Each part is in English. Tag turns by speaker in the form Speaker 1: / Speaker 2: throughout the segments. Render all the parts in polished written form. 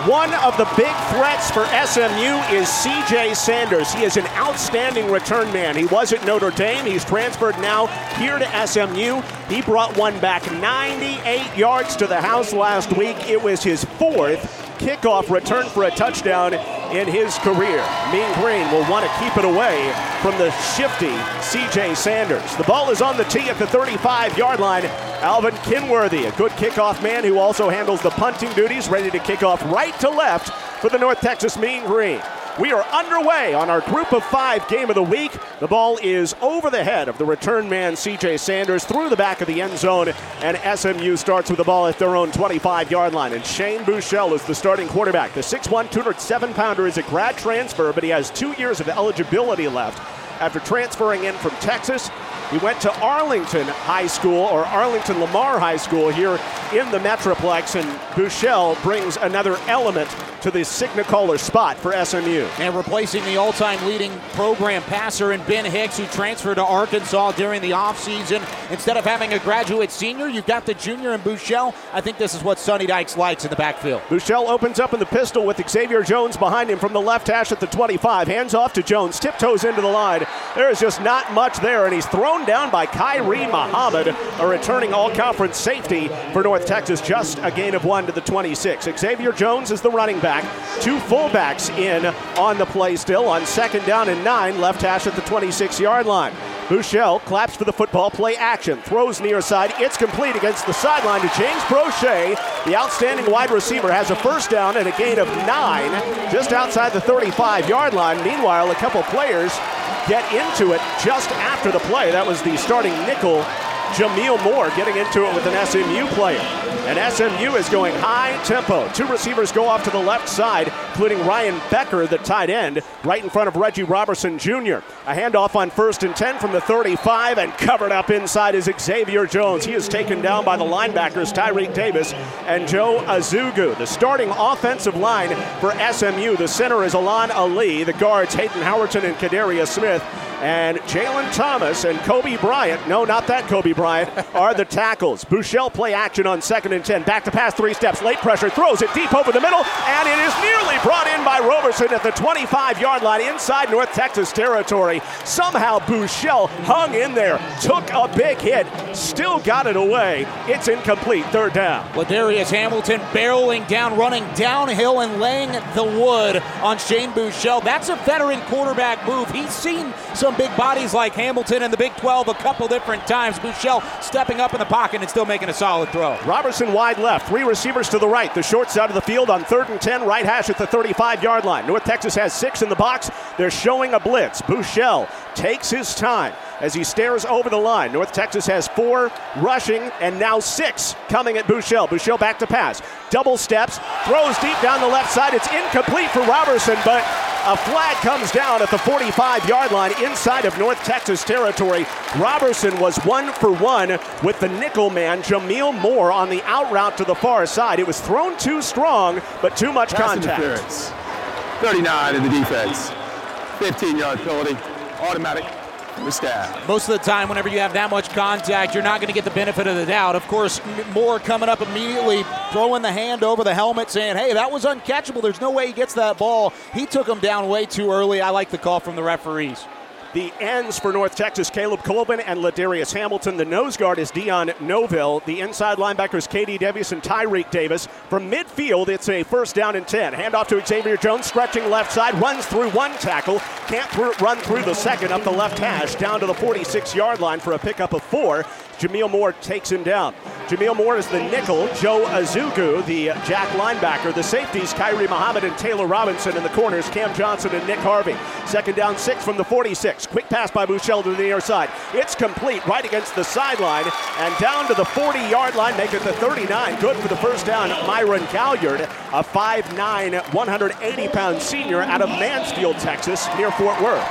Speaker 1: One of the big threats for SMU is C.J. Sanders. He is an outstanding return man. He was at Notre Dame. He's transferred now here to SMU. He brought one back 98 yards to the house last week. It was his fourth kickoff return for a touchdown in his career. Mean Green will want to keep it away from the shifty C.J. Sanders. The ball is on the tee at the 35-yard line. Alvin Kinworthy, a good kickoff man who also handles the punting duties, ready to kick off right to left for the North Texas Mean Green. We are underway on our Group of 5 game of the week. The ball is over the head of the return man, C.J. Sanders, through the back of the end zone, and SMU starts with the ball at their own 25-yard line. And Shane Buechele is the starting quarterback. The 6'1", 207-pounder is a grad transfer, but he has 2 years of eligibility left after transferring in from Texas. He went to Arlington High School, or Arlington Lamar High School here in the Metroplex, and Buechele brings another element to the Signicolor spot for SMU.
Speaker 2: And replacing the all-time leading program passer in Ben Hicks, who transferred to Arkansas during the offseason. Instead of having a graduate senior, you've got the junior in Buechele. I think this is what Sonny Dykes likes in the backfield.
Speaker 1: Buechele opens up in the pistol with Xavier Jones behind him from the left hash at the 25. Hands off to Jones, tiptoes into the line. There is just not much there, and he's thrown down by Kyrie Muhammad, a returning all-conference safety for North Texas. Just a gain of 1 to the 26. Xavier Jones is the running back. 2 fullbacks in on the play still on 2nd down and 9, left hash at the 26-yard line. Buechele claps for the football, play action, throws near side. It's complete against the sideline to James Brochet. The outstanding wide receiver has a first down and a gain of 9 just outside the 35-yard line. Meanwhile, a couple players get into it just after the play. That was the starting nickel, Jameel Moore, getting into it with an SMU player. And SMU is going high tempo. 2 receivers go off to the left side, including Ryan Becker, the tight end, right in front of Reggie Robertson Jr. A handoff on 1st and 10 from the 35, and covered up inside is Xavier Jones. He is taken down by the linebackers Tyreek Davis and Joe Azugu. The starting offensive line for SMU. The center is Alan Ali. The guards Hayden Howerton and Kadarius Smith. And Jalen Thomas and Kobe Bryant, no, not that Kobe Bryant, are the tackles. Buechele play action on 2nd and 10. Back to pass, 3 steps. Late pressure, throws it deep over the middle, and it is nearly brought in by Roberson at the 25-yard line inside North Texas territory. Somehow Buechele hung in there, took a big hit, still got it away. It's incomplete, 3rd down.
Speaker 2: Ladarius Hamilton barreling down, running downhill and laying the wood on Shane Buechele. That's a veteran quarterback move. He's seen some big bodies like Hamilton in the Big 12 a couple different times. Buechele stepping up in the pocket and still making a solid throw.
Speaker 1: Robertson wide left, 3 receivers to the right. The short side of the field on 3rd and 10, right hash at the 35-yard line. North Texas has 6 in the box. They're showing a blitz. Buechele takes his time as he stares over the line. North Texas has 4 rushing and now 6 coming at Buechele. Buechele back to pass. Double steps, throws deep down the left side. It's incomplete for Robertson, but a flag comes down at the 45-yard line inside of North Texas territory. Robertson was 1 for 1 with the nickel man, Jameel Moore, on the out route to the far side. It was thrown too strong, but too much contact.
Speaker 3: Interference. 39 in the defense. 15-yard penalty. Automatic.
Speaker 2: Most of the time, whenever you have that much contact, you're not going to get the benefit of the doubt. Of course, Moore coming up immediately, throwing the hand over the helmet, saying, hey, that was uncatchable. There's no way he gets that ball. He took him down way too early. I like the call from the referees.
Speaker 1: The ends for North Texas, Caleb Colvin and Ladarius Hamilton. The nose guard is Dion Noville. The inside linebackers, K.D. Davis and Tyreek Davis. From midfield, it's a 1st down and 10. Handoff to Xavier Jones, stretching left side, runs through 1 tackle. Can't run through the 2nd, up the left hash, down to the 46-yard line for a pickup of 4. Jameel Moore takes him down. Jameel Moore is the nickel. Joe Azugu, the jack linebacker. The safeties, Kyrie Muhammad and Taylor Robinson. In the corners, Cam Johnson and Nick Harvey. 2nd down, 6 from the 46. Quick pass by Buechele to the near side. It's complete right against the sideline and down to the 40-yard line. Make it the 39. Good for the 1st down. Myron Galliard, a 5'9", 180-pound senior out of Mansfield, Texas, near Fort Worth.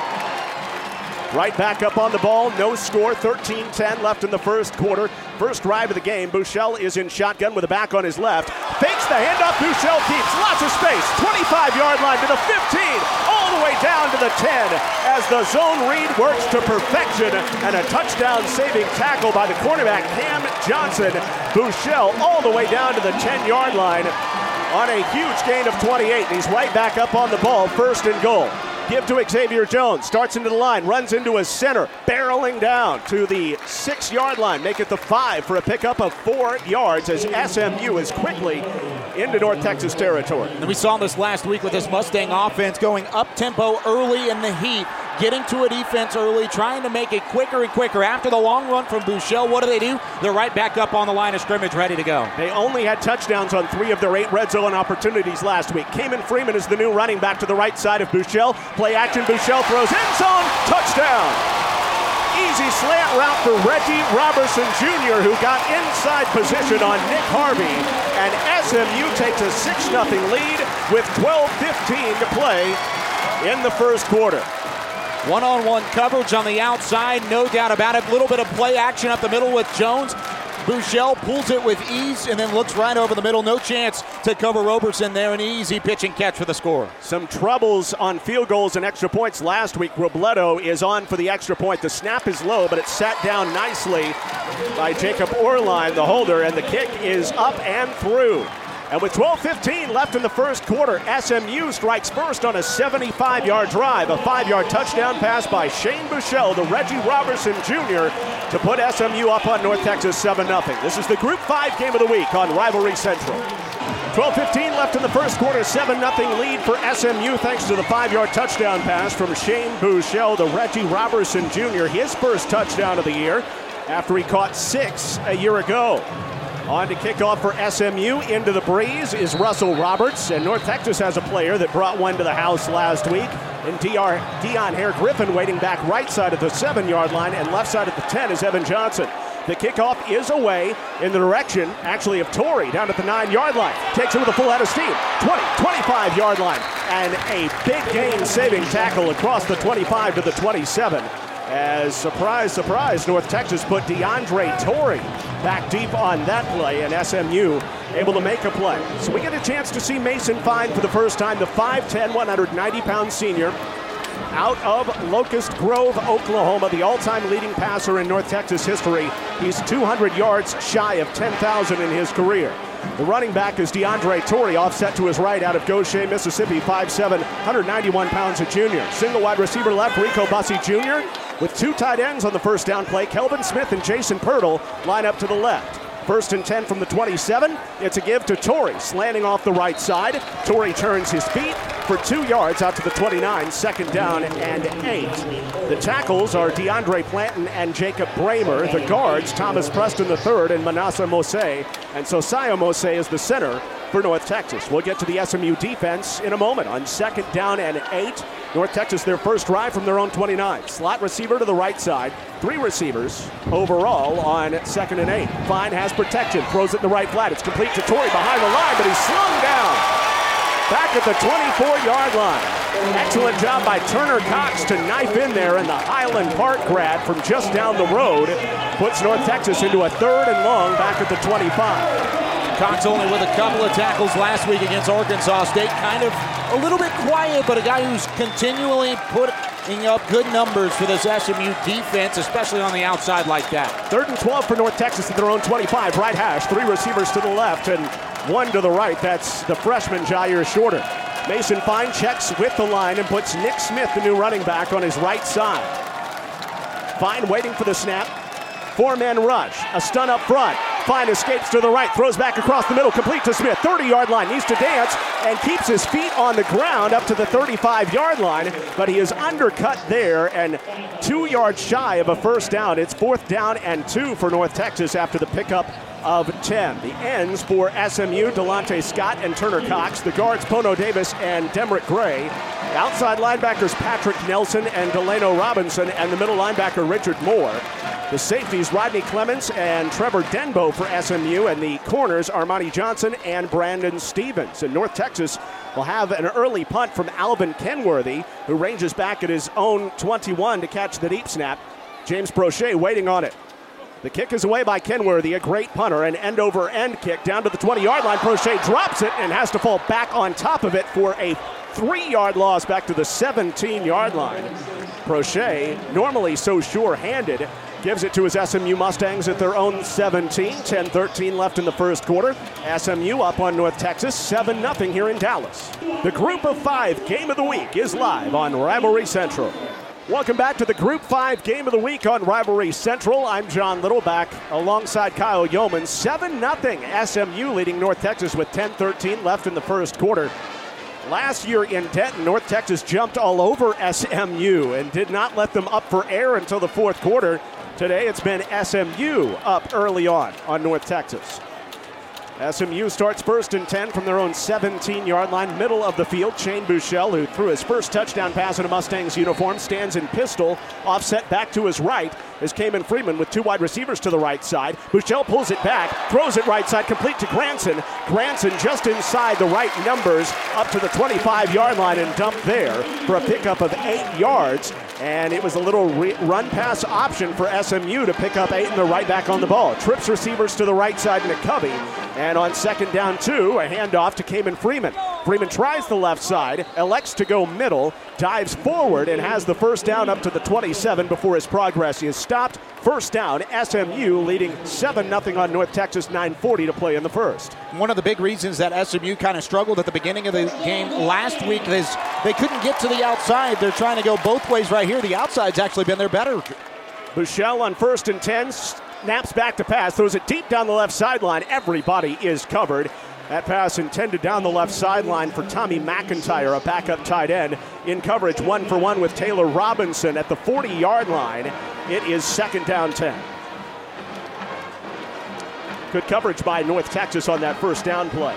Speaker 1: Right back up on the ball, no score, 13-10 left in the 1st quarter. First drive of the game, Buechele is in shotgun with a back on his left. Fakes the handoff, Buechele keeps lots of space. 25-yard line to the 15, all the way down to the 10 as the zone read works to perfection and a touchdown-saving tackle by the cornerback Cam Johnson. Buechele all the way down to the 10-yard line. on a huge gain of 28. And he's right back up on the ball, 1st and goal. Give to Xavier Jones, starts into the line, runs into his center, barreling down to the 6-yard line. Make it the 5 for a pickup of 4 yards as SMU is quickly into North Texas territory.
Speaker 2: And we saw this last week with this Mustang offense going up-tempo early in the heat, getting to a defense early, trying to make it quicker and quicker. After the long run from Buechele, what do? They're right back up on the line of scrimmage, ready to go.
Speaker 1: They only had touchdowns on 3 of their 8 red zone opportunities last week. Cayman Freeman is the new running back to the right side of Buechele. Play action, Buechele throws end zone, touchdown! Easy slant route for Reggie Robertson Jr., who got inside position on Nick Harvey, and SMU takes a 6-0 lead with 12:15 to play in the first quarter.
Speaker 2: One-on-one coverage on the outside, no doubt about it. A little bit of play action up the middle with Jones. Buechele pulls it with ease and then looks right over the middle. No chance to cover Robertson there. An easy pitch and catch for the score.
Speaker 1: Some troubles on field goals and extra points last week. Robledo is on for the extra point. The snap is low, but it's sat down nicely by Jacob Orline, the holder, and the kick is up and through. And with 12:15 left in the first quarter, SMU strikes first on a 75-yard drive. A 5-yard touchdown pass by Shane Buechele to Reggie Robertson Jr. to put SMU up on North Texas 7-0. This is the Group 5 game of the week on Rivalry Central. 12:15 left in the first quarter, 7-0 lead for SMU thanks to the 5-yard touchdown pass from Shane Buechele to Reggie Robertson Jr., his first touchdown of the year after he caught 6 a year ago. On to kick off for SMU. Into the breeze is Russell Roberts, and North Texas has a player that brought one to the house last week. And Dion Hare-Griffin waiting back right side of the 7-yard line, and left side of the 10 is Evan Johnson. The kickoff is away in the direction, actually, of Torrey down at the 9-yard line. Takes it with a full head of steam. 20, 25-yard line. And a big game-saving tackle across the 25 to the 27. As, surprise, surprise, North Texas put DeAndre Torrey back deep on that play, and SMU able to make a play. So we get a chance to see Mason Fine for the first time, the 5'10", 190-pound senior, out of Locust Grove, Oklahoma, the all-time leading passer in North Texas history. He's 200 yards shy of 10,000 in his career. The running back is DeAndre Torrey, offset to his right out of Goshen, Mississippi, 5'7", 191 pounds, a junior. Single wide receiver left, Rico Bussey Jr., with 2 tight ends on the first down play. Kelvin Smith and Jason Pirtle line up to the left. 1st and 10 from the 27. It's a give to Torrey, slanting off the right side. Torrey turns his feet for 2 yards out to the 29, 2nd down and 8. The tackles are DeAndre Planton and Jacob Bramer. The guards, Thomas Preston III and Manasseh Mose. And Sosiah Mose is the center for North Texas. We'll get to the SMU defense in a moment. On 2nd down and 8, North Texas, their first drive from their own 29. Slot receiver to the right side. 3 receivers overall on 2nd and 8. Fine has protection, throws it in the right flat. It's complete to Torrey behind the line, but he's slung down back at the 24-yard line. Excellent job by Turner Cox to knife in there, and the Highland Park grad from just down the road puts North Texas into a 3rd and long back at the 25.
Speaker 2: Cox only with a couple of tackles last week against Arkansas State. Kind of a little bit quiet, but a guy who's continually putting up good numbers for this SMU defense, especially on the outside like that. 3rd and 12 for North Texas at their own 25. Right hash, 3 receivers to the left and 1 to the right. That's the freshman, Jair Shorter. Mason Fine checks with the line and puts Nick Smith, the new running back, on his right side. Fine waiting for the snap. 4-man rush, a stun up front. Fine escapes to the right, throws back across the middle, complete to Smith. 30-yard line, needs to dance and keeps his feet on the ground up to the 35-yard line, but he is undercut there and 2 yards shy of a first down. It's 4th down and 2 for North Texas after the pickup of 10. The ends for SMU, Delonte Scott and Turner Cox. The guards, Pono Davis and Demrick Gray. The outside linebackers, Patrick Nelson and Delano Robinson, and the middle linebacker, Richard Moore. The safeties, Rodney Clements and Trevor Denbo for SMU, and the corners, Armani Johnson and Brandon Stevens. And North Texas will have an early punt from Alvin Kenworthy, who ranges back at his own 21 to catch the deep snap. James Brochet waiting on it. The kick is away by Kenworthy, a great punter, an end-over-end kick down to the 20-yard line. Brochet drops it and has to fall back on top of it for a 3-yard loss back to the 17-yard line. Brochet, normally so sure-handed,
Speaker 1: Gives it to his SMU Mustangs at their own 17. 10-13 left in the first quarter. SMU up on North Texas, 7-0 here in Dallas. The Group of 5 Game of the Week is live on Rivalry Central. Welcome back to the Group 5 Game of the Week on Rivalry Central. I'm John Little, back alongside Kyle Yeoman. 7-0 SMU leading North Texas with 10-13 left in the first quarter. Last year in Denton, North Texas jumped all over SMU and did not let them up for air until the fourth quarter. Today it's been SMU up early on North Texas. SMU starts first and 10 from their own 17-yard line, middle of the field. Shane Buechele, who threw his first touchdown pass in a Mustangs uniform, stands in pistol, offset back to his right is Kamen Freeman with two wide receivers to the right side. Buechele pulls it back, throws it right side, complete to Granson. Granson just inside the right numbers, up to the 25-yard line and dumped there for a pickup of 8 yards. And it was a little run-pass option for SMU to pick up 8 and they're right back on the ball. Trips receivers to the right side, McCovey. And on second down 2, a handoff to Kamen Freeman. Freeman tries the left side, elects to go middle, dives forward, and has the first down up to the 27 before his progress is stopped. First down, SMU leading 7-0 on North Texas, 9:40 to play in the first.
Speaker 2: One of the big reasons that SMU kind of struggled at the beginning of the game last week is they couldn't get to the outside. They're trying to go both ways right here. The outside's actually been their better.
Speaker 1: Buechele on first and 10, snaps back to pass, throws it deep down the left sideline. Everybody is covered. That pass intended down the left sideline for Tommy McIntyre, a backup tight end. In coverage, 1-for-1 with Taylor Robinson at the 40-yard line. It is second down 10. Good coverage by North Texas on that first down play.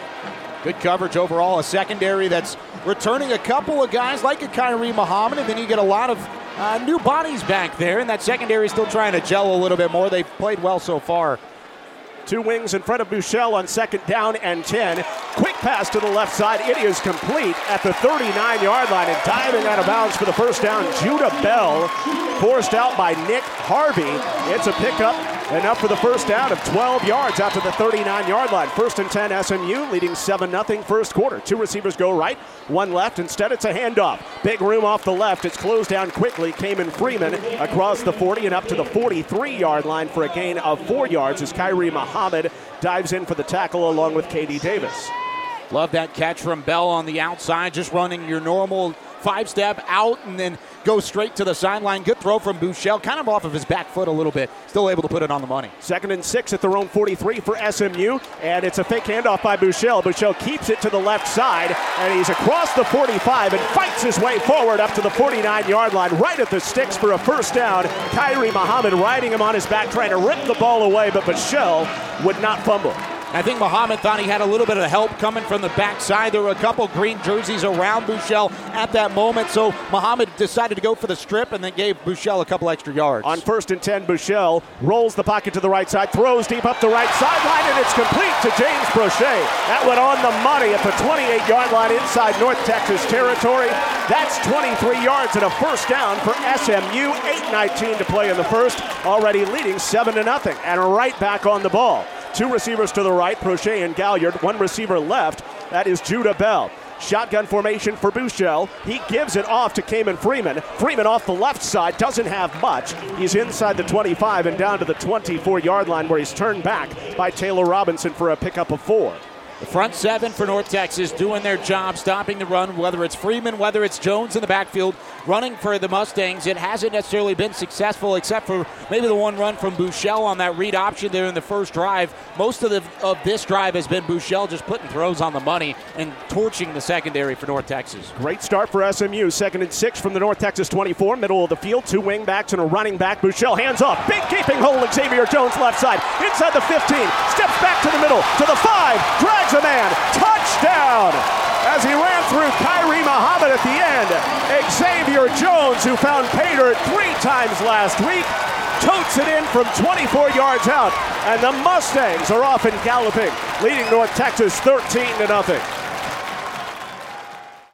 Speaker 2: Good coverage overall. A secondary that's returning a couple of guys like a Kyrie Muhammad, and then you get a lot of new bodies back there, and that secondary is still trying to gel a little bit more. They've played well so far.
Speaker 1: Two wings in front of Buechele on second down and 10. Quick pass to the left side. It is complete at the 39-yard line and diving out of bounds for the first down. Judah Bell forced out by Nick Harvey. It's a pickup and up for the first down of 12 yards out to the 39-yard line. First and 10 SMU leading 7-0 first quarter. Two receivers go right, one left. Instead it's a handoff. Big room off the left. It's closed down quickly. Kamen Freeman across the 40 and up to the 43-yard line for a gain of 4 yards as Kyrie Muhammad dives in for the tackle along with KD Davis.
Speaker 2: Love that catch from Bell on the outside, just running your normal 5-step out and then go straight to the sideline. Good throw from Buechele, kind of off of his back foot a little bit. Still able to put it on the money.
Speaker 1: Second and 6 at their own 43 for SMU, and it's a fake handoff by Buechele. Buechele keeps it to the left side, and he's across the 45 and fights his way forward up to the 49-yard line, right at the sticks for a first down. Kyrie Muhammad riding him on his back, trying to rip the ball away, but Buechele would not fumble.
Speaker 2: I think Muhammad thought he had a little bit of help coming from the backside. There were a couple green jerseys around Buechele at that moment, so Muhammad decided to go for the strip and then gave Buechele a couple extra yards.
Speaker 1: On first and 10, Buechele rolls the pocket to the right side, throws deep up the right sideline, and it's complete to James Prochet. That went on the money at the 28-yard line inside North Texas territory. That's 23 yards and a first down for SMU. 8:19 to play in the first, already leading 7-0, and right back on the ball. Two receivers to the right, Prochet and Galliard. One receiver left, that is Judah Bell. Shotgun formation for Buechele. He gives it off to Kamen Freeman. Freeman off the left side, doesn't have much. He's inside the 25 and down to the 24-yard line where he's turned back by Taylor Robinson for a pickup of 4.
Speaker 2: The front seven for North Texas doing their job, stopping the run, whether it's Freeman, whether it's Jones in the backfield, running for the Mustangs. It hasn't necessarily been successful except for maybe the one run from Buechele on that read option there in the first drive. Most of this drive has been Buechele just putting throws on the money and torching the secondary for North Texas.
Speaker 1: Great start for SMU. Second and 6 from the North Texas 24, middle of the field. Two wing backs and a running back. Buechele hands off. Big gaping hole. Xavier Jones left side. Inside the 15. Steps back to the middle. To the 5. Drags a man. Touchdown! As he ran through Kyrie Muhammad at the end, Xavier Jones, who found pay dirt 3 times last week, totes it in from 24 yards out, and the Mustangs are off and galloping, leading North Texas 13-0.